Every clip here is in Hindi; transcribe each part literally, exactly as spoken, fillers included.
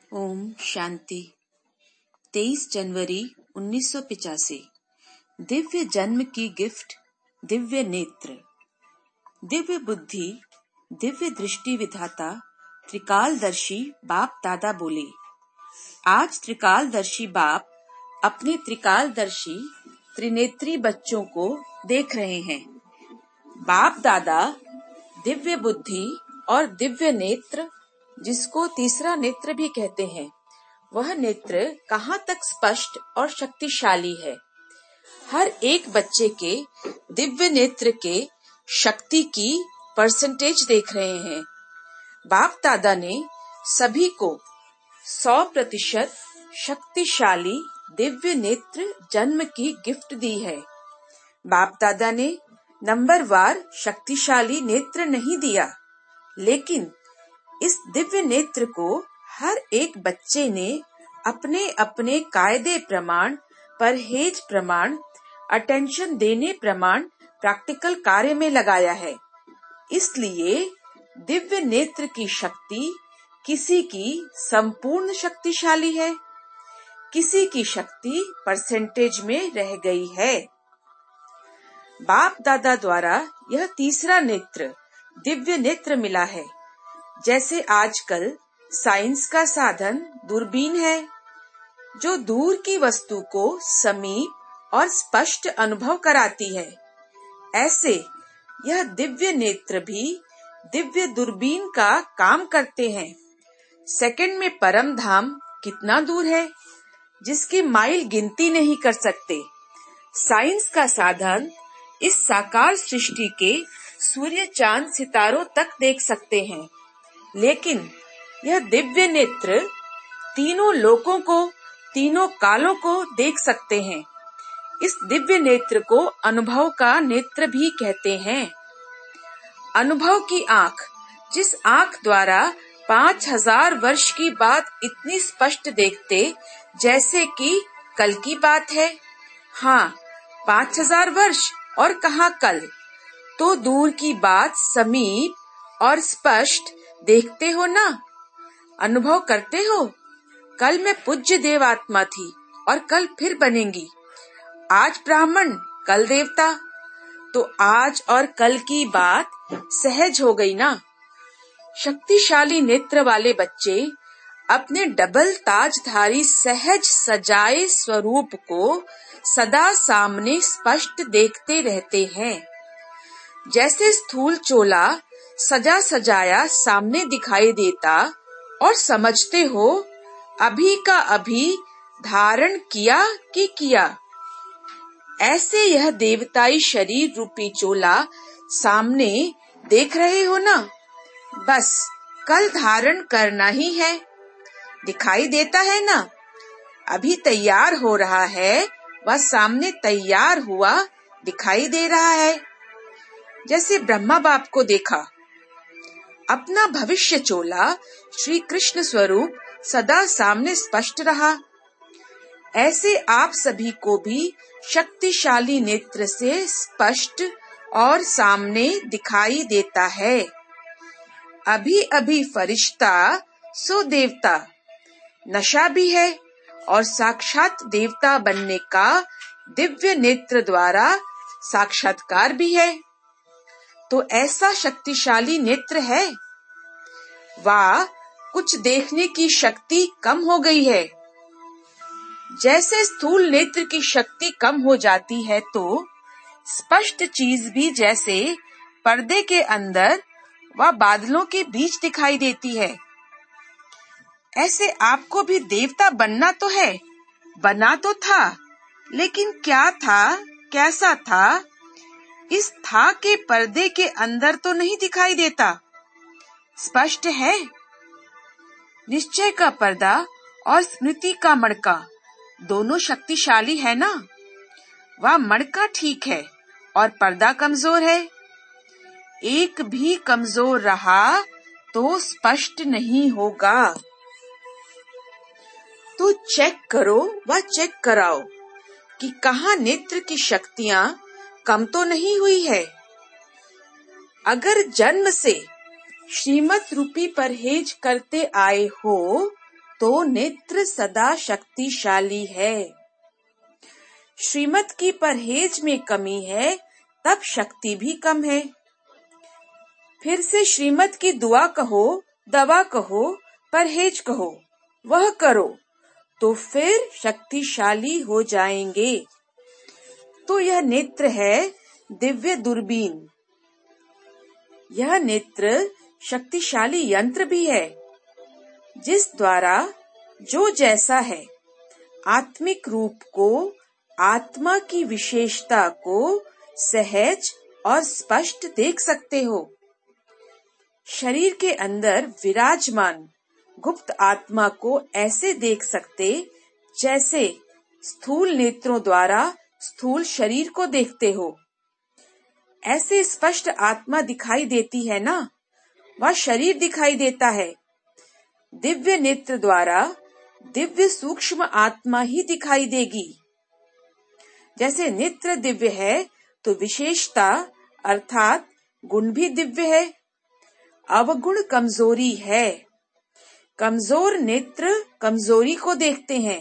ओम शांति। तेईस जनवरी उन्नीस सौ पिचासी। दिव्य जन्म की गिफ्ट, दिव्य नेत्र, दिव्य बुद्धि, दिव्य दृष्टि विधाता त्रिकालदर्शी बाप दादा बोले। आज त्रिकालदर्शी बाप अपने त्रिकालदर्शी त्रिनेत्री बच्चों को देख रहे हैं। बाप दादा दिव्य बुद्धि और दिव्य नेत्र, जिसको तीसरा नेत्र भी कहते हैं, वह नेत्र कहाँ तक स्पष्ट और शक्तिशाली है। हर एक बच्चे के दिव्य नेत्र के शक्ति की परसेंटेज देख रहे हैं। बाप दादा ने सभी को सौ प्रतिशत शक्तिशाली दिव्य नेत्र जन्म की गिफ्ट दी है। बाप दादा ने नंबर वार शक्तिशाली नेत्र नहीं दिया, लेकिन इस दिव्य नेत्र को हर एक बच्चे ने अपने अपने कायदे प्रमाण, परहेज प्रमाण, अटेंशन देने प्रमाण प्रैक्टिकल कार्य में लगाया है। इसलिए दिव्य नेत्र की शक्ति किसी की संपूर्ण शक्तिशाली है, किसी की शक्ति परसेंटेज में रह गई है। बाप दादा द्वारा यह तीसरा नेत्र, दिव्य नेत्र मिला है। जैसे आजकल साइंस का साधन दूरबीन है, जो दूर की वस्तु को समीप और स्पष्ट अनुभव कराती है, ऐसे यह दिव्य नेत्र भी दिव्य दूरबीन का काम करते हैं। सेकंड में परम धाम कितना दूर है, जिसकी माइल गिनती नहीं कर सकते। साइंस का साधन इस साकार सृष्टि के सूर्य, चांद, सितारों तक देख सकते हैं, लेकिन यह दिव्य नेत्र तीनों लोकों को, तीनों कालों को देख सकते हैं। इस दिव्य नेत्र को अनुभव का नेत्र भी कहते हैं। अनुभव की आँख, जिस आँख द्वारा पांच हजार वर्ष की बात इतनी स्पष्ट देखते जैसे कि कल की बात है। हाँ, पांच हजार वर्ष और कहाँ कल, तो दूर की बात समीप और स्पष्ट देखते हो ना, अनुभव करते हो। कल मैं पूज्य देव आत्मा थी और कल फिर बनेंगी। आज ब्राह्मण, कल देवता, तो आज और कल की बात सहज हो गई ना। शक्तिशाली नेत्र वाले बच्चे अपने डबल ताजधारी सहज सजाए स्वरूप को सदा सामने स्पष्ट देखते रहते हैं। जैसे स्थूल चोला सजा सजाया सामने दिखाई देता और समझते हो अभी का अभी धारण किया कि किया, ऐसे यह देवताई शरीर रूपी चोला सामने देख रहे हो ना। बस कल धारण करना ही है, दिखाई देता है ना। अभी तैयार हो रहा है, वह सामने तैयार हुआ दिखाई दे रहा है। जैसे ब्रह्मा बाप को देखा, अपना भविष्य चोला श्री कृष्ण स्वरूप सदा सामने स्पष्ट रहा। ऐसे आप सभी को भी शक्तिशाली नेत्र से स्पष्ट और सामने दिखाई देता है। अभी अभी फरिश्ता सो देवता, नशा भी है और साक्षात देवता बनने का दिव्य नेत्र द्वारा साक्षात्कार भी है। तो ऐसा शक्तिशाली नेत्र है। वाह, कुछ देखने की शक्ति कम हो गई है। जैसे स्थूल नेत्र की शक्ति कम हो जाती है, तो स्पष्ट चीज भी जैसे पर्दे के अंदर व बादलों के बीच दिखाई देती है। ऐसे आपको भी देवता बनना तो है, बना तो था, लेकिन क्या था, कैसा था, इस था के पर्दे के अंदर तो नहीं दिखाई देता। स्पष्ट है। निश्चय का पर्दा और स्मृति का मड़का दोनों शक्तिशाली है ना। वह मड़का ठीक है और पर्दा कमजोर है। एक भी कमजोर रहा तो स्पष्ट नहीं होगा। तो चेक करो व चेक कराओ कि कहाँ नेत्र की शक्तियां कम तो नहीं हुई है। अगर जन्म से श्रीमत रूपी परहेज करते आए हो तो नेत्र सदा शक्तिशाली है। श्रीमत की परहेज में कमी है, तब शक्ति भी कम है। फिर से श्रीमत की दुआ कहो, दवा कहो, परहेज कहो, वह करो तो फिर शक्तिशाली हो जाएंगे। तो यह नेत्र है दिव्य दूरबीन। यह नेत्र शक्तिशाली यंत्र भी है, जिस द्वारा जो जैसा है आत्मिक रूप को, आत्मा की विशेषता को सहज और स्पष्ट देख सकते हो। शरीर के अंदर विराजमान गुप्त आत्मा को ऐसे देख सकते जैसे स्थूल नेत्रों द्वारा स्थूल शरीर को देखते हो। ऐसे स्पष्ट आत्मा दिखाई देती है ना, वह शरीर दिखाई देता है। दिव्य नेत्र द्वारा दिव्य सूक्ष्म आत्मा ही दिखाई देगी। जैसे नेत्र दिव्य है तो विशेषता अर्थात गुण भी दिव्य है। अवगुण कमजोरी है। कमजोर नेत्र कमजोरी को देखते हैं।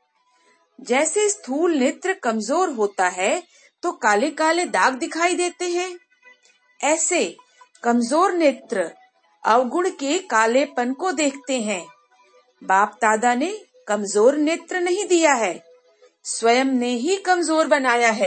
जैसे स्थूल नेत्र कमजोर होता है तो काले काले दाग दिखाई देते हैं, ऐसे कमजोर नेत्र अवगुण के कालेपन को देखते हैं। बाप दादा ने कमजोर नेत्र नहीं दिया है, स्वयं ने ही कमजोर बनाया है।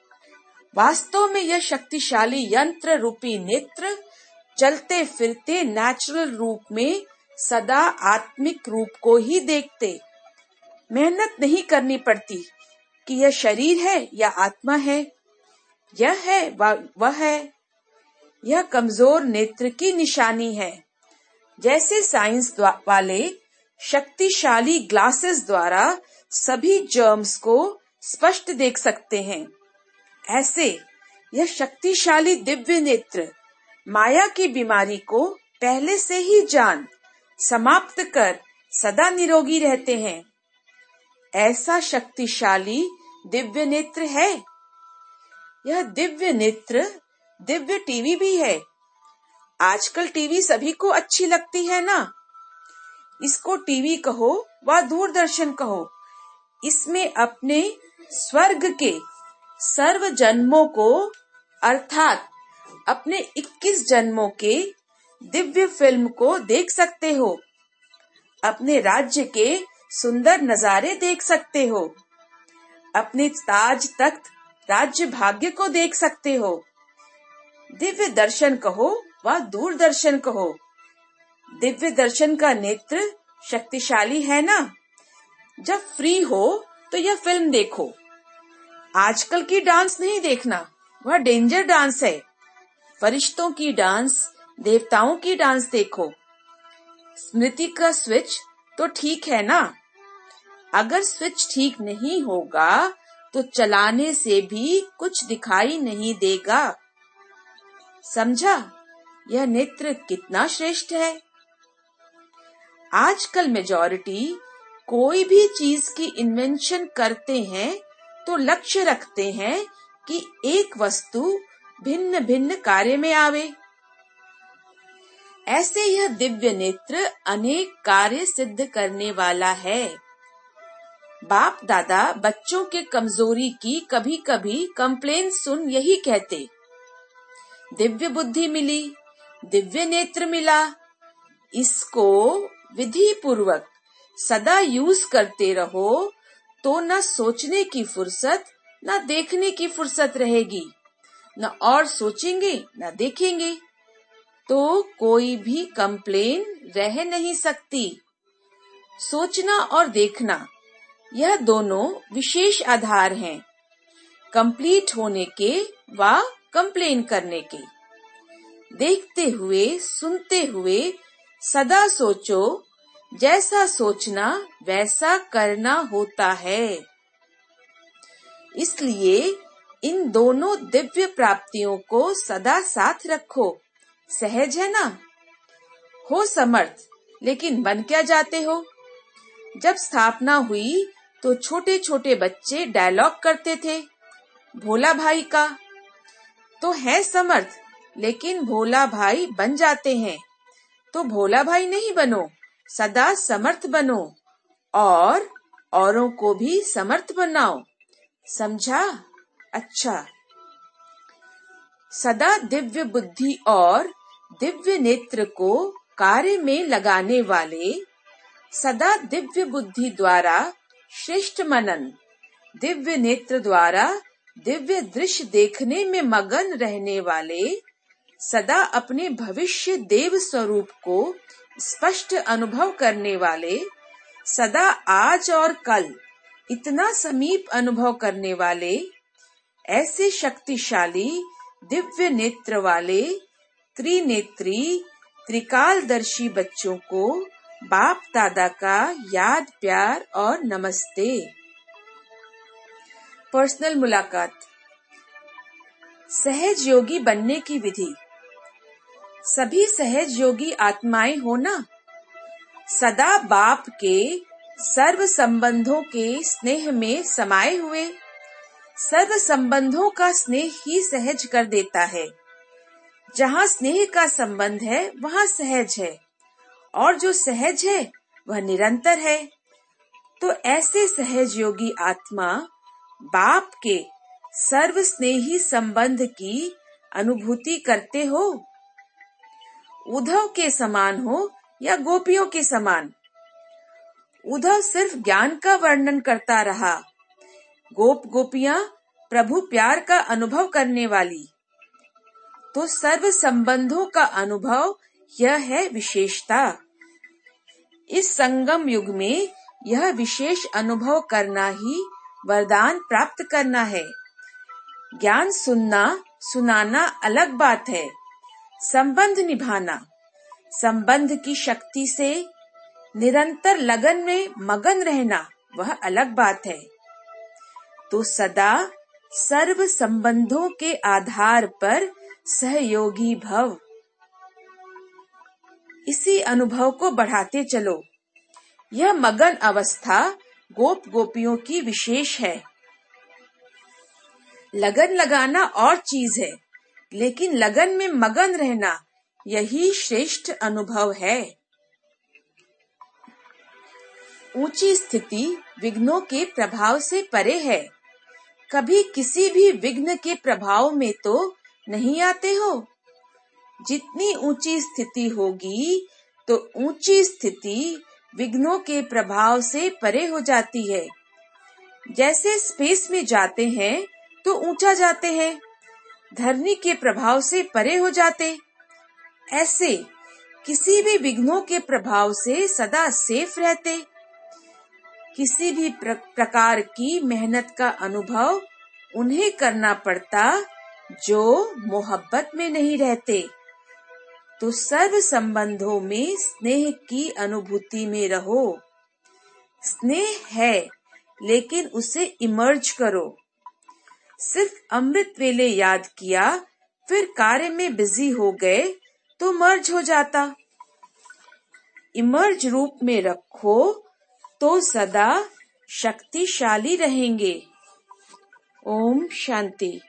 वास्तव में यह शक्तिशाली यंत्र रूपी नेत्र चलते फिरते नेचुरल रूप में सदा आत्मिक रूप को ही देखते। मेहनत नहीं करनी पड़ती कि यह शरीर है या आत्मा है, यह है वह है। यह कमजोर नेत्र की निशानी है। जैसे साइंस वाले शक्तिशाली ग्लासेस द्वारा सभी जर्म्स को स्पष्ट देख सकते हैं, ऐसे यह शक्तिशाली दिव्य नेत्र माया की बीमारी को पहले से ही जान समाप्त कर सदा निरोगी रहते हैं। ऐसा शक्तिशाली दिव्य नेत्र है। यह दिव्य नेत्र दिव्य टीवी भी है। आजकल टीवी सभी को अच्छी लगती है ना। इसको टीवी कहो व दूरदर्शन कहो, इसमें अपने स्वर्ग के सर्व जन्मों को अर्थात अपने इक्कीस जन्मों के दिव्य फिल्म को देख सकते हो। अपने राज्य के सुंदर नजारे देख सकते हो। अपने ताज तख्त राज्य भाग्य को देख सकते हो। दिव्य दर्शन कहो व दूरदर्शन कहो, दिव्य दर्शन का नेत्र शक्तिशाली है ना। जब फ्री हो तो यह फिल्म देखो। आजकल की डांस नहीं देखना, वह डेंजर डांस है। फरिश्तों की डांस, देवताओं की डांस देखो। स्मृति का स्विच तो ठीक है ना। अगर स्विच ठीक नहीं होगा तो चलाने से भी कुछ दिखाई नहीं देगा। समझा यह नेत्र कितना श्रेष्ठ है। आजकल मेजॉरिटी कोई भी चीज की इन्वेंशन करते हैं तो लक्ष्य रखते हैं कि एक वस्तु भिन्न भिन्न कार्य में आवे। ऐसे यह दिव्य नेत्र अनेक कार्य सिद्ध करने वाला है। बाप दादा बच्चों के कमजोरी की कभी कभी कंप्लेन सुन यही कहते, दिव्य बुद्धि मिली, दिव्य नेत्र मिला, इसको विधि पूर्वक सदा यूज करते रहो तो न सोचने की फुर्सत न देखने की फुर्सत रहेगी, न और सोचेंगे न देखेंगे, तो कोई भी कंप्लेन रह नहीं सकती। सोचना और देखना यह दोनों विशेष आधार हैं कंप्लीट होने के व कंप्लेन करने के। देखते हुए सुनते हुए सदा सोचो, जैसा सोचना वैसा करना होता है। इसलिए इन दोनों दिव्य प्राप्तियों को सदा साथ रखो। सहज है ना। हो समर्थ, लेकिन बन क्या जाते हो। जब स्थापना हुई तो छोटे छोटे बच्चे डायलॉग करते थे भोला भाई का, तो है समर्थ लेकिन भोला भाई बन जाते हैं। तो भोला भाई नहीं बनो, सदा समर्थ बनो और औरों को भी समर्थ बनाओ। समझा? अच्छा। सदा दिव्य बुद्धि और दिव्य नेत्र को कार्य में लगाने वाले, सदा दिव्य बुद्धि द्वारा श्रेष्ठ मनन, दिव्य नेत्र द्वारा दिव्य दृश्य देखने में मगन रहने वाले, सदा अपने भविष्य देव स्वरूप को स्पष्ट अनुभव करने वाले, सदा आज और कल इतना समीप अनुभव करने वाले, ऐसे शक्तिशाली दिव्य नेत्र वाले त्रिनेत्री त्रिकालदर्शी बच्चों को बाप दादा का याद, प्यार और नमस्ते। पर्सनल मुलाकात। सहज योगी बनने की विधि। सभी सहज योगी आत्माएं हो ना, सदा बाप के सर्व संबंधों के स्नेह में समाये हुए। सर्व संबंधों का स्नेह ही सहज कर देता है। जहाँ स्नेह का संबंध है वहाँ सहज है, और जो सहज है वह निरंतर है। तो ऐसे सहज योगी आत्मा बाप के सर्व स्नेही संबंध की अनुभूति करते हो। उद्धव के समान हो या गोपियों के समान। उद्धव सिर्फ ज्ञान का वर्णन करता रहा, गोप गोपियां प्रभु प्यार का अनुभव करने वाली। तो सर्व संबंधों का अनुभव यह है विशेषता। इस संगम युग में यह विशेष अनुभव करना ही वरदान प्राप्त करना है। ज्ञान सुनना सुनाना अलग बात है, संबंध निभाना, संबंध की शक्ति से निरंतर लगन में मगन रहना वह अलग बात है। तो सदा सर्व संबंधों के आधार पर सहयोगी भव। इसी अनुभव को बढ़ाते चलो। यह मगन अवस्था गोप गोपियों की विशेष है। लगन लगाना और चीज है, लेकिन लगन में मगन रहना यही श्रेष्ठ अनुभव है। ऊंची स्थिति विघ्नों के प्रभाव से परे है। कभी किसी भी विघ्न के प्रभाव में तो नहीं आते हो। जितनी ऊंची स्थिति होगी तो ऊंची स्थिति विघ्नों के प्रभाव से परे हो जाती है। जैसे स्पेस में जाते हैं तो ऊंचा जाते हैं, धरनी के प्रभाव से परे हो जाते। ऐसे किसी भी विघ्नों के प्रभाव से सदा सेफ रहते। किसी भी प्र, प्रकार की मेहनत का अनुभव उन्हें करना पड़ता जो मोहब्बत में नहीं रहते। तो सर्व संबंधों में स्नेह की अनुभूति में रहो। स्नेह है, लेकिन उसे इमर्ज करो। सिर्फ अमृत वेले याद किया, फिर कार्य में बिजी हो गए तो मर्ज हो जाता। इमर्ज रूप में रखो तो सदा शक्तिशाली रहेंगे। ओम शांति।